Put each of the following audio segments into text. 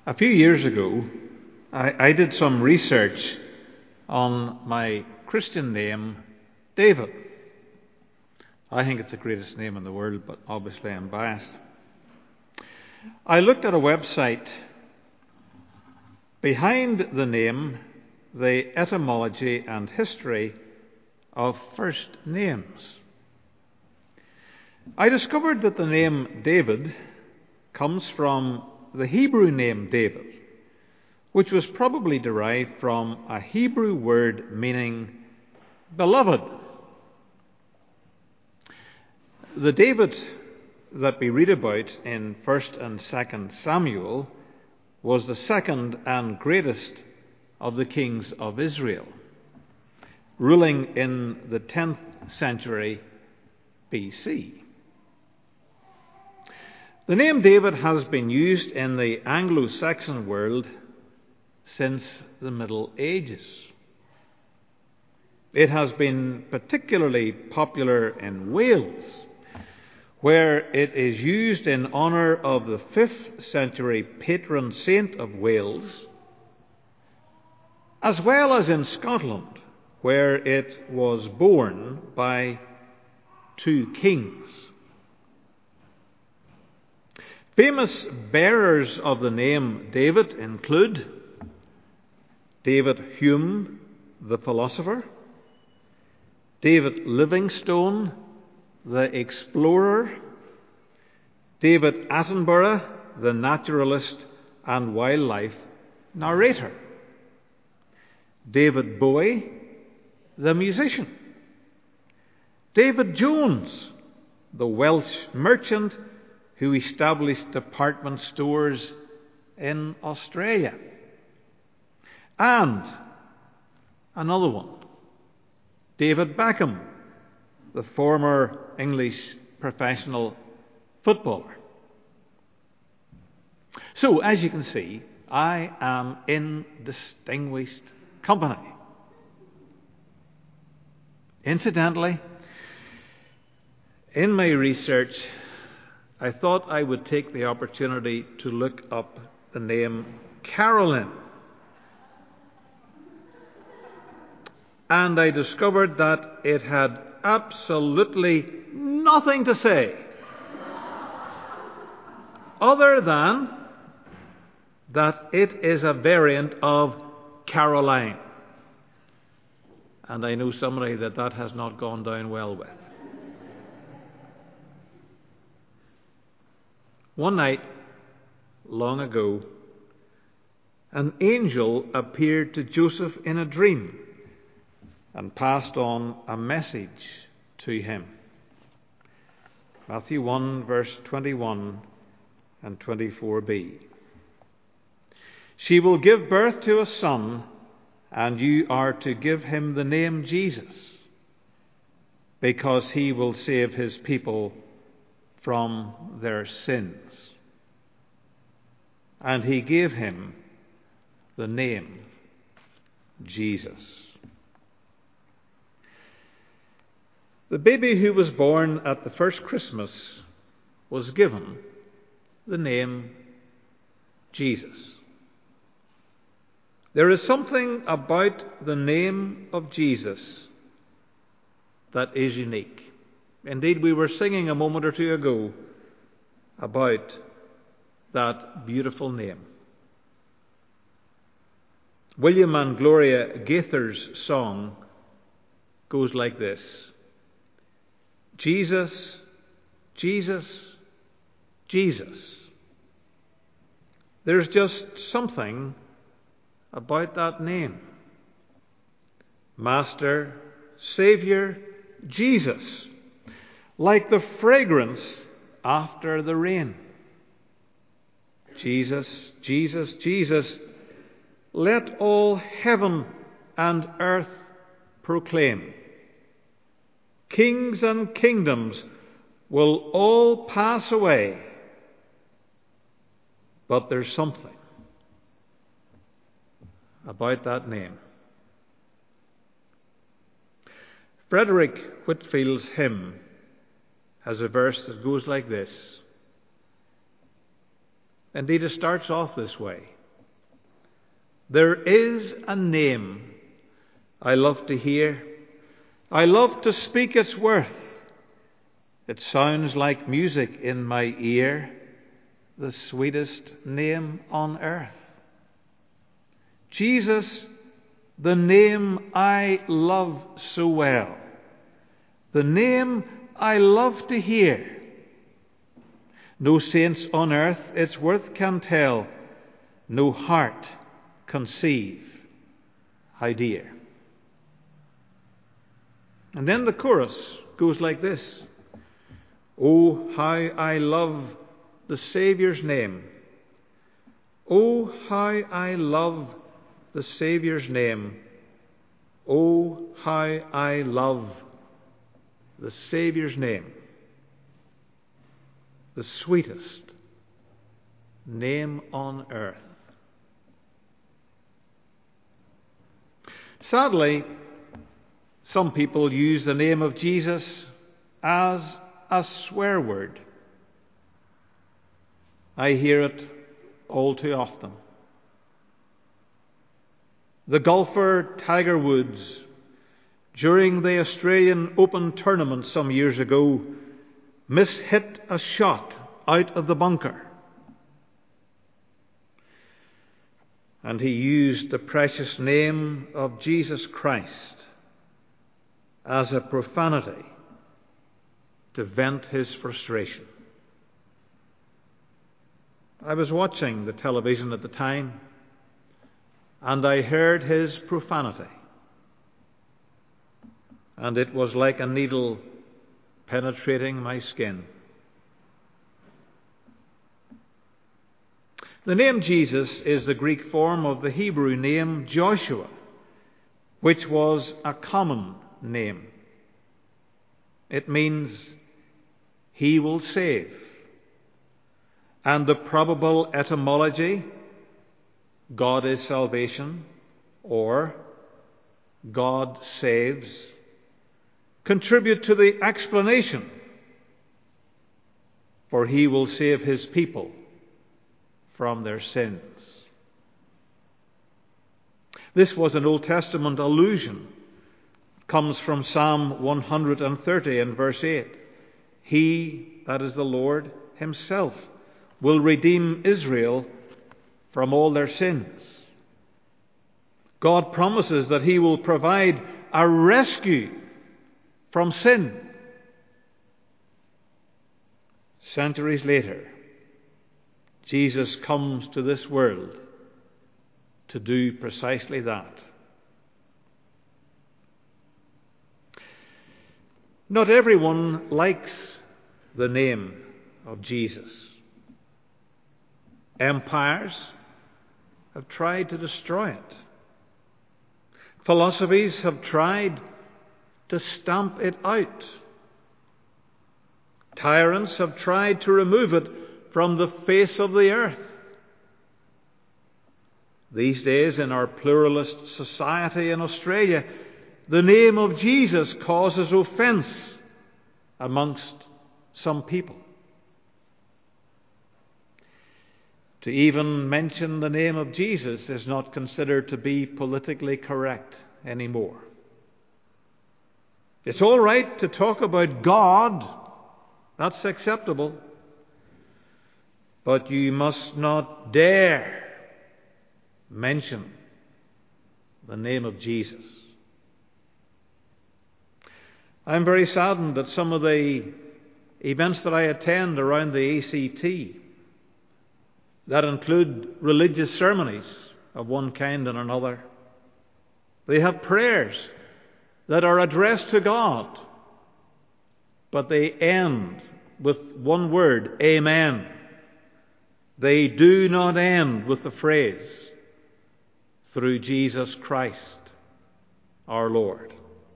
A few years ago, I did some research on my Christian name, David. I think it's the greatest name in the world, but obviously I'm biased. I looked at a website behind the name, the etymology and history of first names. I discovered that the name David comes from the Hebrew name David, which was probably derived from a Hebrew word meaning beloved. The David that we read about in 1st and 2nd Samuel was the second and greatest of the kings of Israel, ruling in the 10th century BC. The name David has been used in the Anglo-Saxon world since the Middle Ages. It has been particularly popular in Wales, where it is used in honour of the 5th century patron saint of Wales, as well as in Scotland, where it was borne by two kings. Famous bearers of the name David include David Hume, the philosopher, David Livingstone, the explorer, David Attenborough, the naturalist and wildlife narrator, David Bowie, the musician, David Jones, the Welsh merchant who established department stores in Australia, and another one, David Beckham, the former English professional footballer. So, as you can see, I am in distinguished company. Incidentally, in my research, I thought I would take the opportunity to look up the name Carolyn. And I discovered that it had absolutely nothing to say other than that it is a variant of Caroline. And I know somebody that has not gone down well with. One night, long ago, an angel appeared to Joseph in a dream and passed on a message to him. Matthew 1, verse 21 and 24b. She will give birth to a son, and you are to give him the name Jesus, because he will save his people from their sins. And he gave him the name Jesus. The baby who was born at the first Christmas was given the name Jesus. There is something about the name of Jesus that is unique. Indeed, we were singing a moment or two ago about that beautiful name. William and Gloria Gaither's song goes like this: Jesus, Jesus, Jesus. There's just something about that name. Master, Saviour, Jesus, like the fragrance after the rain. Jesus, Jesus, Jesus, let all heaven and earth proclaim. Kings and kingdoms will all pass away, but there's something about that name. Frederick Whitfield's hymn has a verse that goes like this. Indeed, it starts off this way. There is a name I love to hear. I love to speak its worth. It sounds like music in my ear, the sweetest name on earth. Jesus, the name I love so well, the name I love to hear. No saints on earth its worth can tell, no heart conceive how dear. And then the chorus goes like this. Oh, how I love the Saviour's name. Oh, how I love the Saviour's name. Oh, how I love the Saviour's name. The sweetest name on earth. Sadly, some people use the name of Jesus as a swear word. I hear it all too often. The golfer Tiger Woods, during the Australian Open tournament some years ago, mishit a shot out of the bunker. And he used the precious name of Jesus Christ as a profanity to vent his frustration. I was watching the television at the time, and I heard his profanity. And it was like a needle penetrating my skin. The name Jesus is the Greek form of the Hebrew name Joshua, which was a common name. It means he will save. And the probable etymology, God is salvation, or God saves, contribute to the explanation, for he will save his people from their sins. This was an Old Testament allusion. It comes from Psalm 130 in verse 8. He, that is the Lord himself, will redeem Israel from all their sins. God promises that he will provide a rescue from sin. Centuries later, Jesus comes to this world to do precisely that. Not everyone likes the name of Jesus. Empires have tried to destroy it. Philosophies have tried to stamp it out. Tyrants have tried to remove it from the face of the earth. These days, in our pluralist society in Australia, the name of Jesus causes offence amongst some people. To even mention the name of Jesus is not considered to be politically correct anymore. It's all right to talk about God. That's acceptable. But you must not dare mention the name of Jesus. I'm very saddened that some of the events that I attend around the ACT that include religious ceremonies of one kind and another, they have prayers that are addressed to God, but they end with one word, Amen. They do not end with the phrase, through Jesus Christ, our Lord.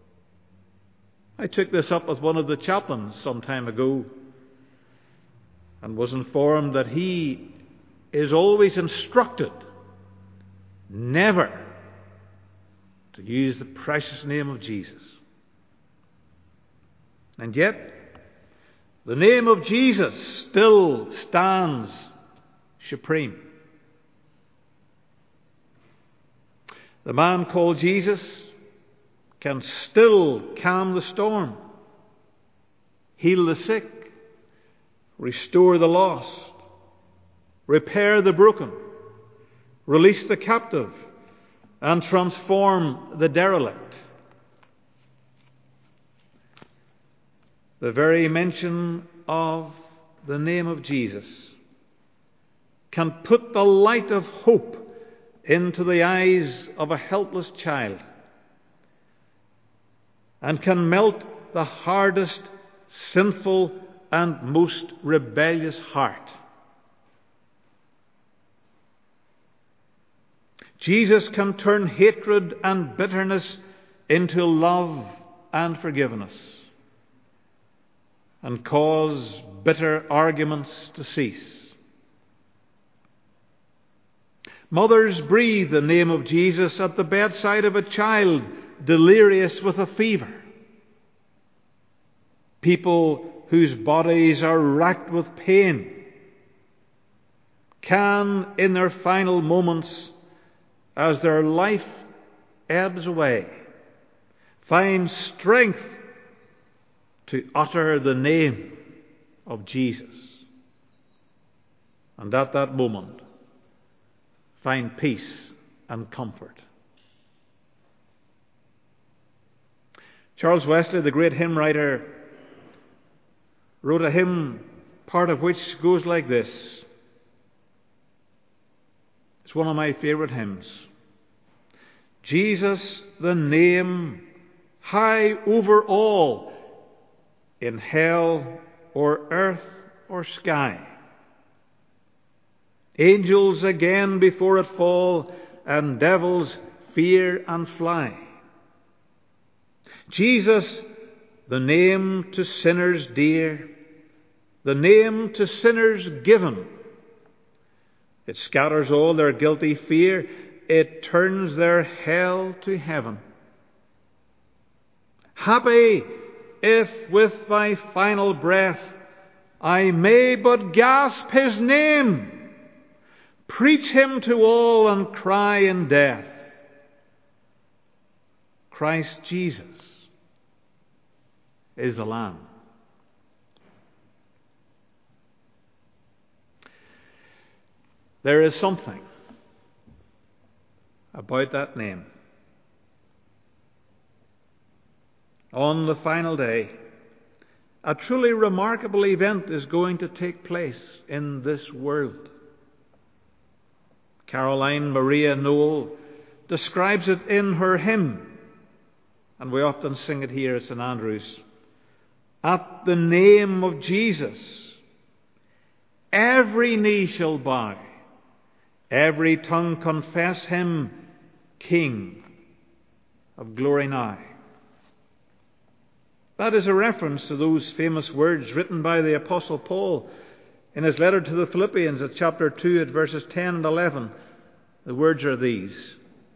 I took this up with one of the chaplains some time ago and was informed that he is always instructed never to use the precious name of Jesus. And yet, the name of Jesus still stands supreme. The man called Jesus can still calm the storm, heal the sick, restore the lost, repair the broken, release the captive, and transform the derelict. The very mention of the name of Jesus can put the light of hope into the eyes of a helpless child and can melt the hardest, sinful, and most rebellious heart. Jesus can turn hatred and bitterness into love and forgiveness, and cause bitter arguments to cease. Mothers breathe the name of Jesus at the bedside of a child delirious with a fever. People whose bodies are racked with pain can, in their final moments, as their life ebbs away, find strength to utter the name of Jesus. And at that moment, find peace and comfort. Charles Wesley, the great hymn writer, wrote a hymn, part of which goes like this. It's one of my favorite hymns. Jesus, the name high over all, in hell or earth or sky. Angels again before it fall, and devils fear and fly. Jesus, the name to sinners dear, the name to sinners given. It scatters all their guilty fear, it turns their hell to heaven. Happy if with my final breath I may but gasp his name, preach him to all and cry in death, Christ Jesus is the Lamb. There is something about that name. On the final day, a truly remarkable event is going to take place in this world. Caroline Maria Noel describes it in her hymn, and we often sing it here at St. Andrews. At the name of Jesus, every knee shall bow, every tongue confess him King of glory now. That is a reference to those famous words written by the Apostle Paul in his letter to the Philippians at chapter 2 at verses 10 and 11. The words are these: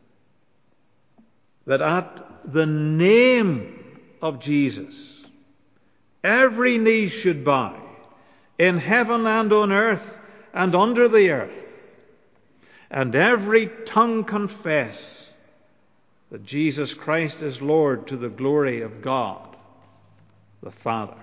that at the name of Jesus, every knee should bow, in heaven and on earth and under the earth, and every tongue confess that Jesus Christ is Lord, to the glory of God the Father.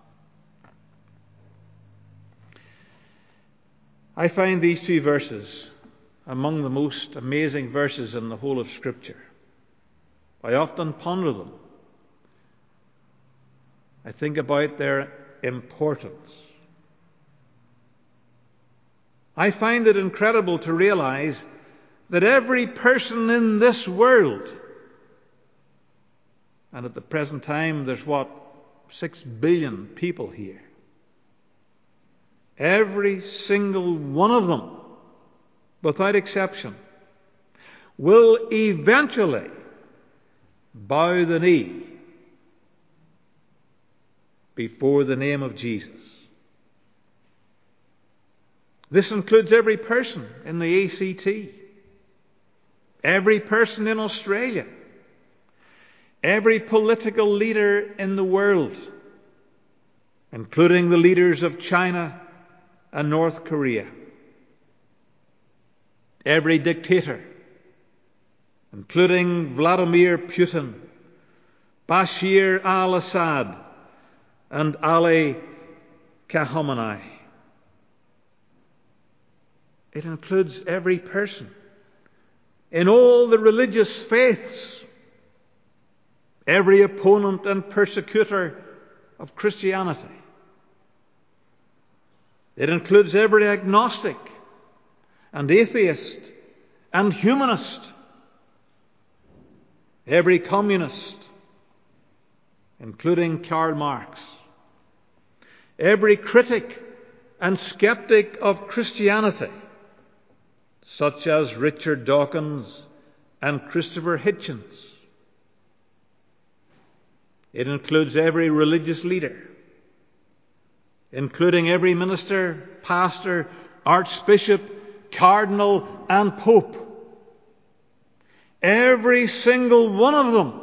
I find these two verses among the most amazing verses in the whole of Scripture. I often ponder them. I think about their importance. I find it incredible to realize that every person in this world, and at the present time there's 6 billion people here, every single one of them, without exception, will eventually bow the knee before the name of Jesus. This includes every person in the ACT, every person in Australia, every political leader in the world, including the leaders of China and North Korea, every dictator including Vladimir Putin, Bashir al-Assad, and Ali Khamenei. It includes every person in all the religious faiths, every opponent and persecutor of Christianity. It includes every agnostic and atheist and humanist, every communist, including Karl Marx, every critic and skeptic of Christianity, such as Richard Dawkins and Christopher Hitchens. It includes every religious leader, including every minister, pastor, archbishop, cardinal, and pope. Every single one of them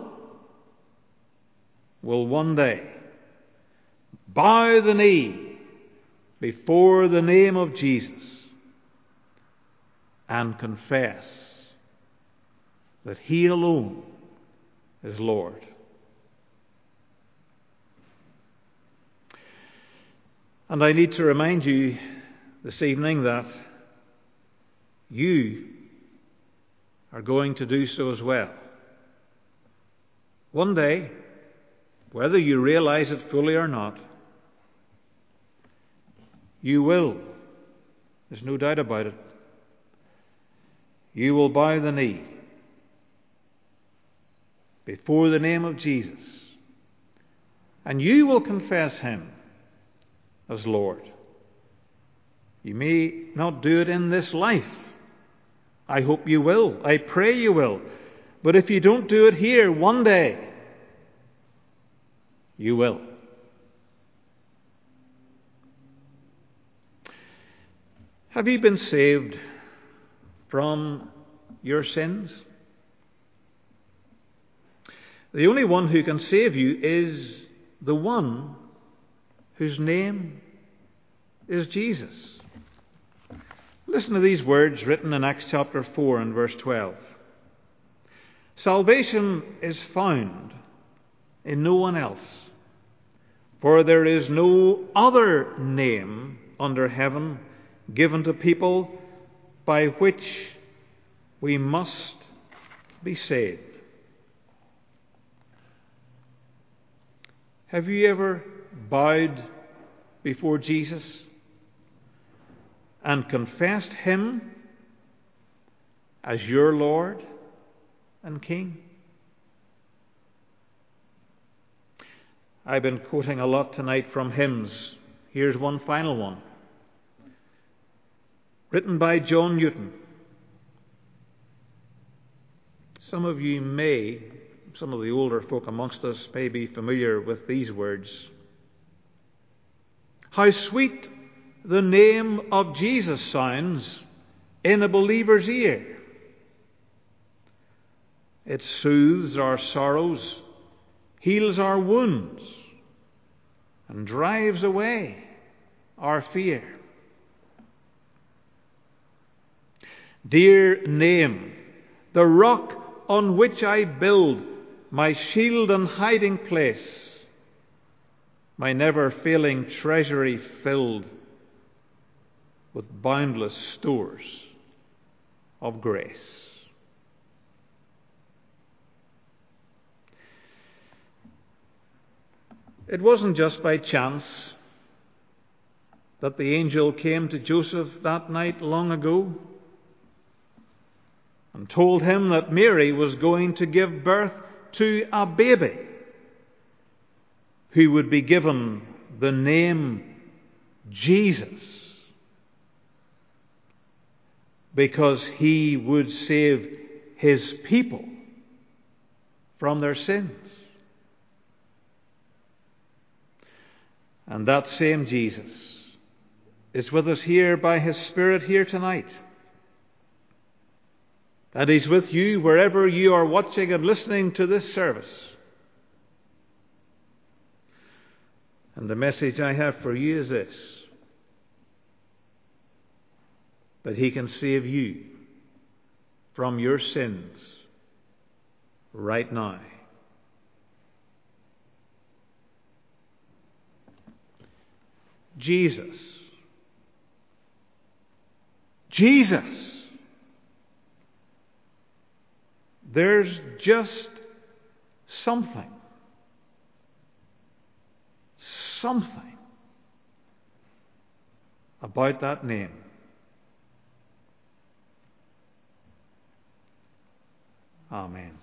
will one day bow the knee before the name of Jesus and confess that He alone is Lord. And I need to remind you this evening that you are going to do so as well. One day, whether you realize it fully or not, you will. There's no doubt about it. You will bow the knee before the name of Jesus, and you will confess Him as Lord. You may not do it in this life. I hope you will. I pray you will. But if you don't do it here, one day you will. Have you been saved from your sins? The only one who can save you is the one whose name is Jesus. Listen to these words written in Acts chapter 4 and verse 12. Salvation is found in no one else, for there is no other name under heaven given to people by which we must be saved. Have you ever bowed before Jesus and confessed Him as your Lord and King? I've been quoting a lot tonight from hymns. Here's one final one, written by John Newton. Some of the older folk amongst us may be familiar with these words. How sweet the name of Jesus sounds in a believer's ear. It soothes our sorrows, heals our wounds, and drives away our fear. Dear name, the rock on which I build my shield and hiding place, my never-failing treasury filled with boundless stores of grace. It wasn't just by chance that the angel came to Joseph that night long ago and told him that Mary was going to give birth to a baby who would be given the name Jesus, because he would save his people from their sins. And that same Jesus is with us here by His Spirit here tonight. And He's with you wherever you are watching and listening to this service. And the message I have for you is this: that He can save you from your sins right now. Jesus. Jesus. There's just something about that name. Amen.